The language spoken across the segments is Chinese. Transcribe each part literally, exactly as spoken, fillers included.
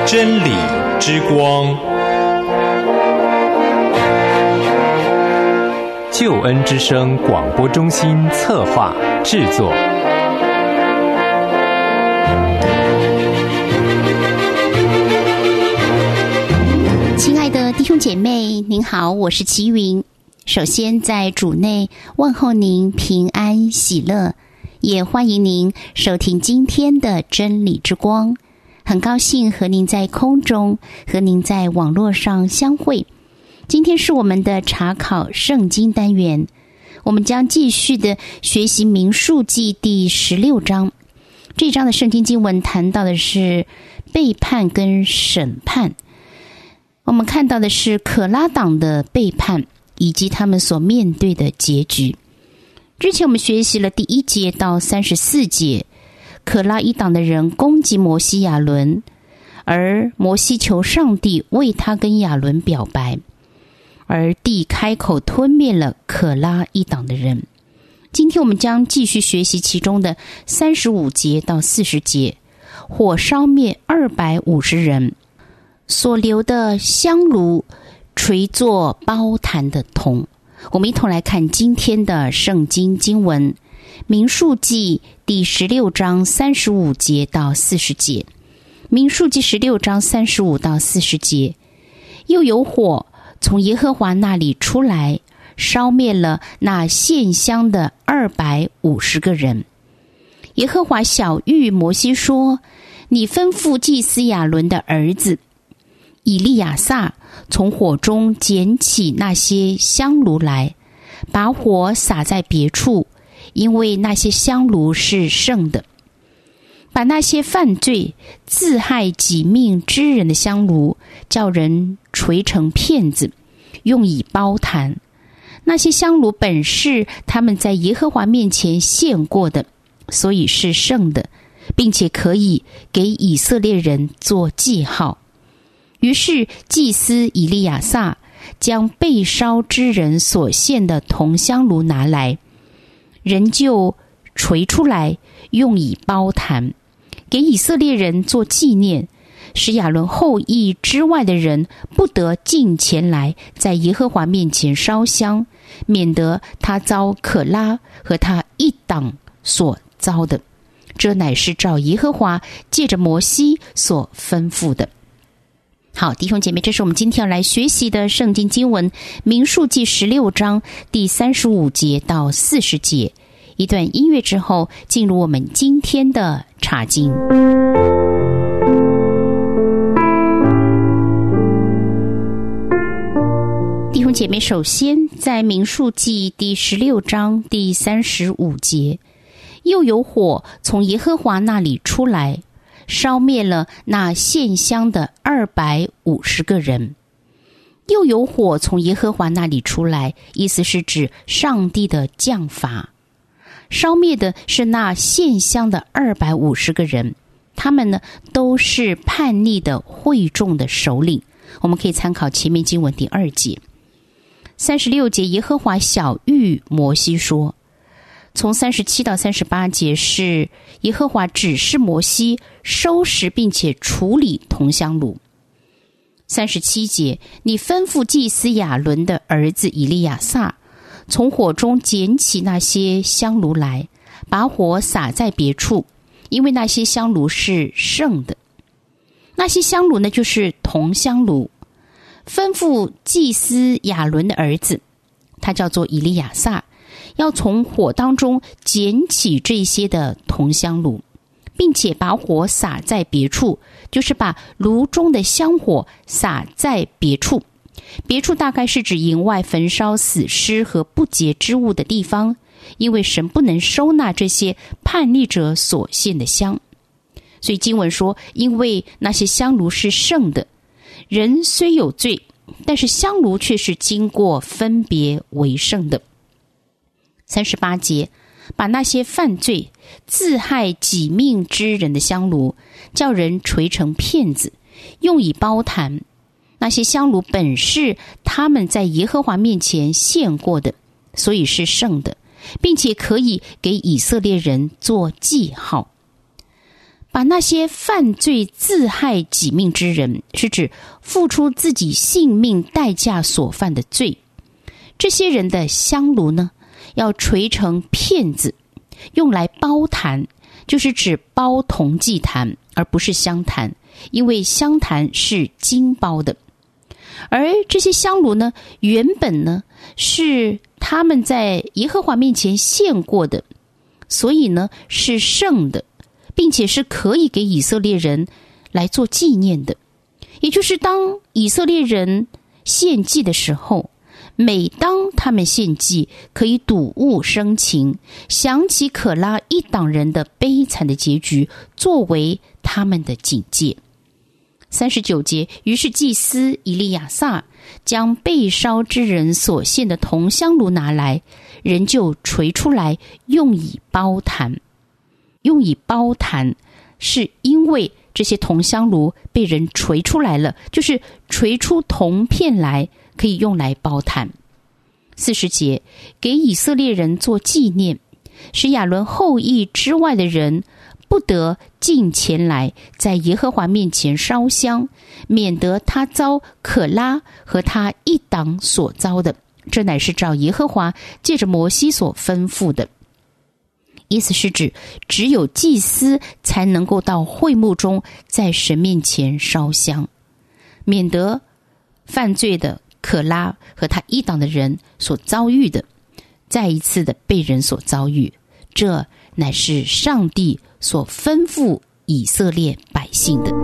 真理之光，救恩之声广播中心策划制作。 亲爱的弟兄姐妹，您好，我是齐云。首先在主内问候您平安喜乐，也欢迎您收听今天的真理之光。很高兴和您在空中，和您在网络上相会。今天是我们的查考圣经单元，我们将继续的学习民数记第十六章。这章的圣经经文谈到的是背叛跟审判。我们看到的是可拉党的背叛以及他们所面对的结局。之前我们学习了第一节到三十四节，可拉一党的人攻击摩西亚伦，而摩西求上帝为他跟亚伦表白，而地开口吞灭了可拉一党的人。今天我们将继续学习其中的三十五节到四十节，火烧灭二百五十人，所留的香炉垂作包坛的铜。我们一同来看今天的圣经经文，民数记第十六章三十五节到四十节。民数记十六章三十五到四十节，又有火从耶和华那里出来，烧灭了那献香的二百五十个人。耶和华晓谕摩西说：你吩咐祭司亚伦的儿子以利亚撒从火中捡起那些香炉来，把火撒在别处，因为那些香炉是圣的。把那些犯罪自害己命之人的香炉，叫人锤成片子，用以包坛。那些香炉本是他们在耶和华面前献过的，所以是圣的，并且可以给以色列人做记号。于是祭司以利亚撒将被烧之人所献的铜香炉拿来，人就锤出来，用以包坛，给以色列人做纪念，使亚伦后裔之外的人不得进前来在耶和华面前烧香，免得他遭可拉和他一党所遭的。这乃是照耶和华借着摩西所吩咐的。好，弟兄姐妹，这是我们今天要来学习的圣经经文，民数记十六章第三十五节到四十节。一段音乐之后，进入我们今天的查经。弟兄姐妹，首先在民数记第十六章第三十五节，又有火从耶和华那里出来，烧灭了那献香的二百五十个人。又有火从耶和华那里出来，意思是指上帝的降罚。烧灭的是那献香的二百五十个人，他们呢都是叛逆的会众的首领。我们可以参考前面经文第二节。三十六节，耶和华晓谕摩西说。从三十七到三十八节是耶和华指示摩西收拾并且处理铜香炉。三十七节，你吩咐祭司亚伦的儿子以利亚撒从火中捡起那些香炉来，把火撒在别处，因为那些香炉是圣的。那些香炉呢，就是铜香炉。吩咐祭司亚伦的儿子，他叫做以利亚撒，要从火当中捡起这些的铜香炉，并且把火撒在别处，就是把炉中的香火撒在别处。别处大概是指营外焚烧死尸和不洁之物的地方，因为神不能收纳这些叛逆者所献的香。所以经文说，因为那些香炉是圣的，人虽有罪，但是香炉却是经过分别为圣的。三十八节，把那些犯罪自害己命之人的香炉，叫人锤成片子，用以包坛。那些香炉本是他们在耶和华面前献过的，所以是圣的，并且可以给以色列人做记号。 把那些犯罪自害己命之人，是指付出自己性命代价所犯的罪，这些人的香炉呢，要锤成片子，用来包坛，就是指包铜祭坛，而不是香坛，因为香坛是金包的。而这些香炉呢，原本呢是他们在耶和华面前献过的，所以呢是圣的，并且是可以给以色列人来做纪念的。也就是当以色列人献祭的时候，每当他们献祭，可以睹物生情，想起可拉一党人的悲惨的结局，作为他们的警戒。三十九节，于是祭司以利亚撒将被烧之人所献的铜香炉拿来，人就锤出来，用以包坛。用以包坛，是因为这些铜香炉被人锤出来了，就是锤出铜片来，可以用来包坛。四十节，给以色列人做纪念，使亚伦后裔之外的人不得进前来，在耶和华面前烧香，免得他遭可拉和他一党所遭的。这乃是照耶和华借着摩西所吩咐的。意思是指，只有祭司才能够到会幕中，在神面前烧香，免得犯罪的可拉和他一党的人所遭遇的，再一次的被人所遭遇。这乃是上帝所吩咐以色列百姓的。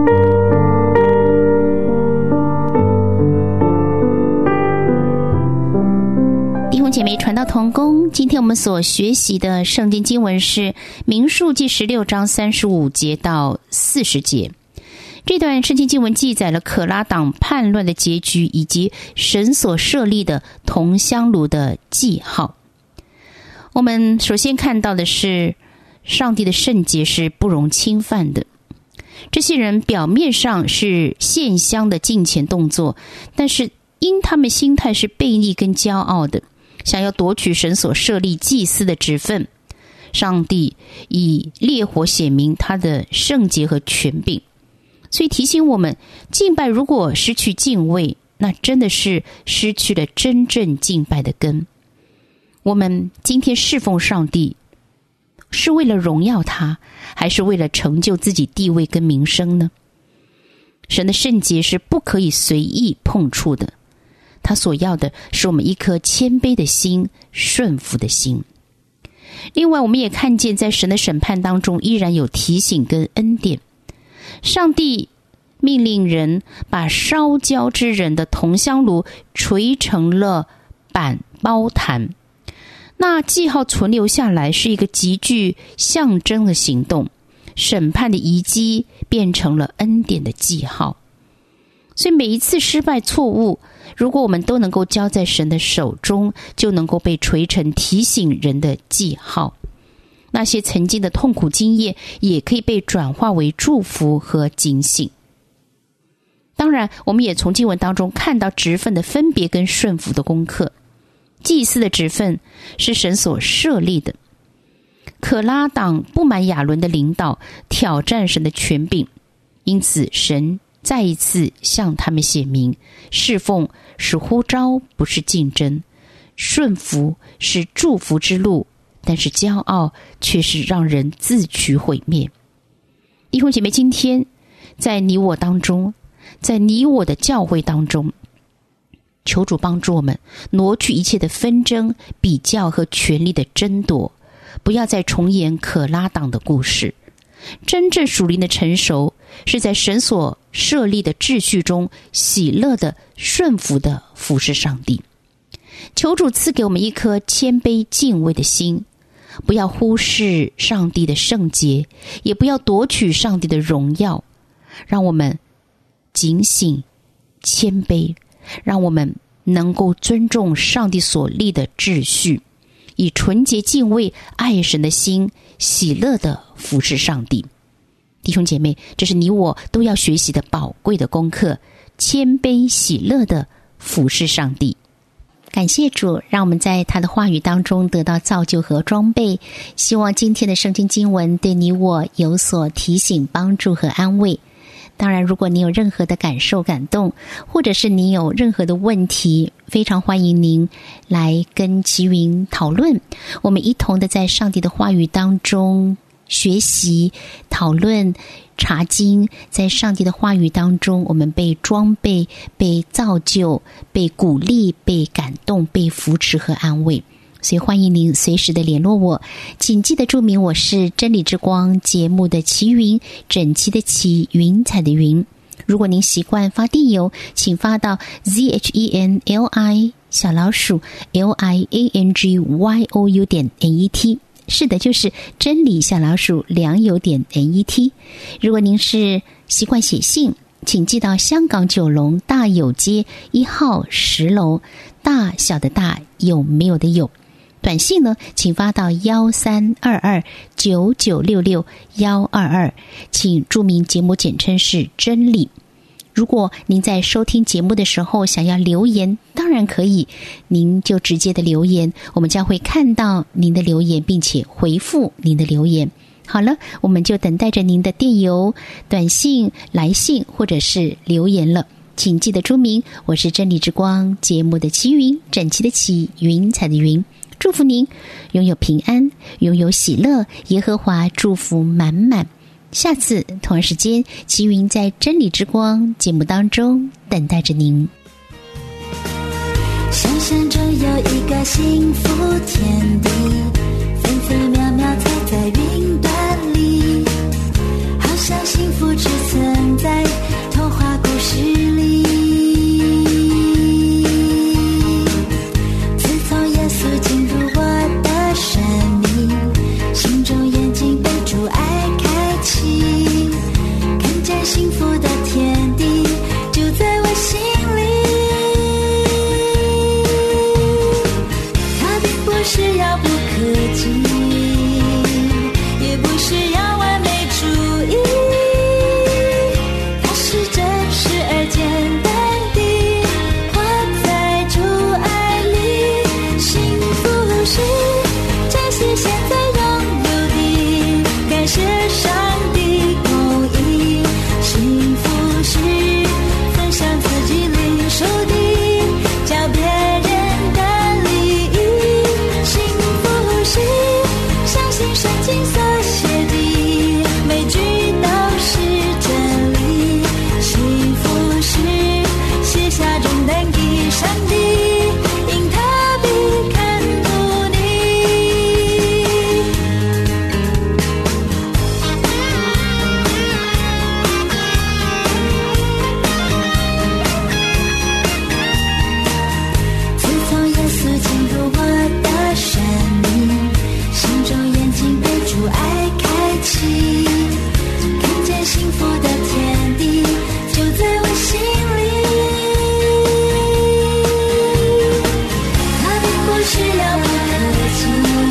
弟兄姐妹，传道同工，今天我们所学习的圣经经文是民数记十六章三十五节到四十节。这段圣经经文记载了可拉党叛乱的结局，以及神所设立的铜香炉的记号。我们首先看到的是，上帝的圣洁是不容侵犯的。这些人表面上是献香的敬虔动作，但是因他们心态是悖逆跟骄傲的，想要夺取神所设立祭司的职分，上帝以烈火显明他的圣洁和权柄。所以提醒我们，敬拜如果失去敬畏，那真的是失去了真正敬拜的根。我们今天侍奉上帝，是为了荣耀他，还是为了成就自己地位跟名声呢？神的圣洁是不可以随意碰触的，他所要的是我们一颗谦卑的心，顺服的心。另外，我们也看见在神的审判当中，依然有提醒跟恩典。上帝命令人把烧焦之人的铜香炉锤成了板包坛，那记号存留下来是一个极具象征的行动，审判的遗迹变成了恩典的记号。所以每一次失败错误，如果我们都能够交在神的手中，就能够被锤成提醒人的记号。那些曾经的痛苦经验也可以被转化为祝福和警醒。当然，我们也从经文当中看到职分的分别跟顺服的功课。祭司的职分是神所设立的，可拉党不满亚伦的领导，挑战神的权柄，因此神再一次向他们显明，侍奉是呼召，不是竞争；顺服是祝福之路，但是骄傲却是让人自取毁灭。弟兄姐妹，今天在你我当中，在你我的教会当中，求主帮助我们挪去一切的纷争、比较和权力的争夺，不要再重演可拉党的故事。真正属灵的成熟，是在神所设立的秩序中，喜乐的、顺服的服侍上帝。求主赐给我们一颗谦卑敬畏的心，不要忽视上帝的圣洁，也不要夺取上帝的荣耀。让我们警醒、谦卑，让我们能够尊重上帝所立的秩序，以纯洁敬畏、爱神的心，喜乐的服侍上帝。弟兄姐妹，这是你我都要学习的宝贵的功课，谦卑喜乐的服侍上帝。 感谢主，让我们在他的话语当中得到造就和装备。希望今天的圣经经文对你我有所提醒、帮助和安慰。当然，如果你有任何的感受、感动，或者是你有任何的问题，非常欢迎您来跟齐云讨论。我们一同的在上帝的话语当中学习、讨论、查经，在上帝的话语当中，我们被装备、被造就、被鼓励、被感动、被扶持和安慰。所以欢迎您随时的联络我，请记得注明我是真理之光节目的齐云，整齐的齐，云彩的云。如果您习惯发电邮，请发到 z h e n l i 小老鼠 l i a n g y o u 点 n e t。是的，就是真理小老鼠良友点 n e t。如果您是习惯写信，请寄到香港九龙大有街一号十楼，大小的大，有没有的有。短信呢，请发到幺三二二九九六六幺二二，请注明节目简称是真理。如果您在收听节目的时候想要留言，当然可以，您就直接的留言，我们将会看到您的留言，并且回复您的留言。好了，我们就等待着您的电邮、短信、来信或者是留言了。请记得注明我是真理之光节目的齐云，整齐的齐，云彩的云。祝福您拥有平安，拥有喜乐，耶和华祝福满满。下次同一时间，齐云在真理之光节目当中等待着您。 想象中有一个幸福天地，分分秒秒踩在云端里，好像幸福只存在童话故事里。自从耶稣进入我的生命，心中眼睛被主爱开启，看见幸福的天地就在我心里。它并不是遥不可及，也不是要完美主义，它是真实而简单地活在主爱里。幸福是珍惜现在拥有的，感谢上帝公义。幸福是分享自己领受的，教别人的利益。幸福是相信圣经所写的，每句都是真理。幸福是卸下重担给上帝，因他必看顾你。自从耶稣进入我的生命，心中眼睛被主爱开启，看见幸福的天地就在我心里。它并不是遥不可及，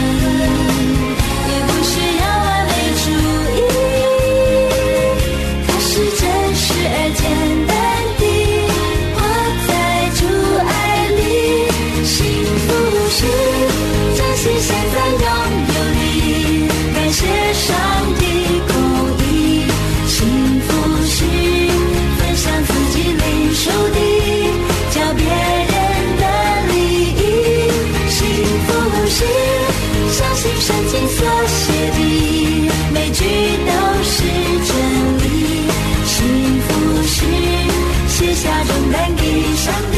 也不是要完美主义，它是真实而简单地活在主爱里。幸福是珍惜现在拥有的，感谢上帝公义。幸福是分享自己领受的，教别人的利益。幸福是相信圣经所写的，每句都是真理。幸福是卸下重担给上帝，